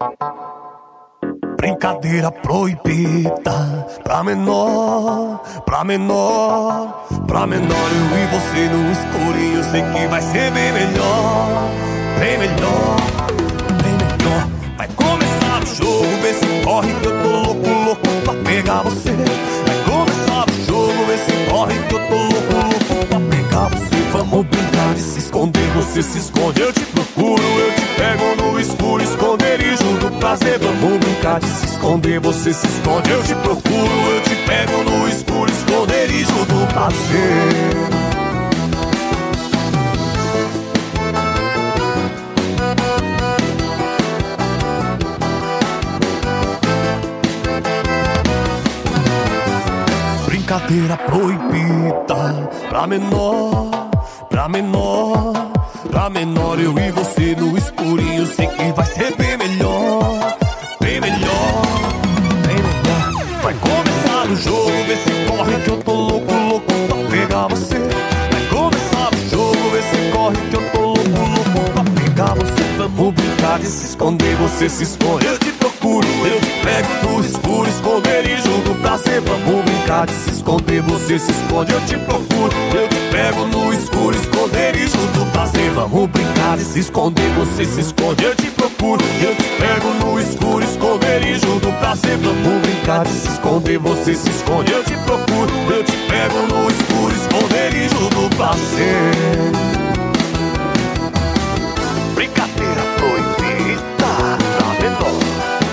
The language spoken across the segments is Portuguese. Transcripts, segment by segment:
Brincadeira proibida pra menor, pra menor, pra menor. Eu e você no escurinho, sei que vai ser bem melhor, bem melhor, bem melhor. Vai começar o jogo, vê se corre que eu tô louco, louco pra pegar você. Vai começar o jogo, vê se corre que eu tô louco, louco pra pegar você. Vamos brincar de se esconder, você se esconde, eu te procuro, eu te pego no escuro, esconderijo do prazer. Vamos brincar de se esconder, você se esconde, eu te procuro, eu te pego no escuro, esconderijo do prazer. Brincadeira proibida pra menor, pra menor, pra menor. Eu e você no escurinho, sei que vai ser bem melhor, bem melhor, bem melhor. Vai começar o jogo, vê se corre que eu tô louco, louco pra pegar você. Vai começar o jogo, vê se corre que eu tô louco, louco pra pegar você. Vamos brincar de se esconder, você se esconde, eu te procuro, eu te pego no escuro, esconderijo do prazer. Vamos brincar de se esconder, você se esconde, eu te procuro, eu te pego no escuro, esconderijo do prazer. Vamos brincar de se esconder, você se esconde, eu te procuro, eu te pego no escuro, esconderijo do prazer. Vamos brincar de se esconder, você se esconde, eu te procuro, eu te pego no escuro, esconderijo do prazer. Brincadeira proibida pra menor.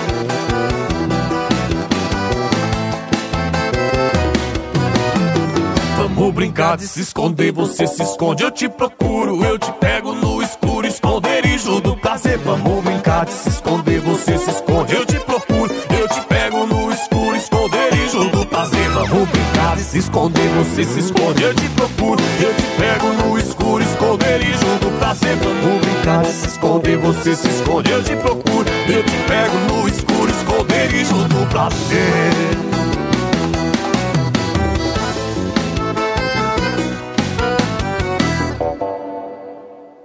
Vamos brincar de se esconder, você se esconde, eu te procuro, eu te pego no escuro, esconderijo do prazer. Vamos brincar de se esconder, você se esconde, eu te procuro, eu te pego no escuro, esconderijo do prazer. Vamos brincar de se esconder, você se esconde, eu te procuro, eu te pego no escuro, esconderijo do prazer. Vamos brincar de se esconder, você se esconde, eu te procuro, eu te pego no escuro, esconderijo do prazer.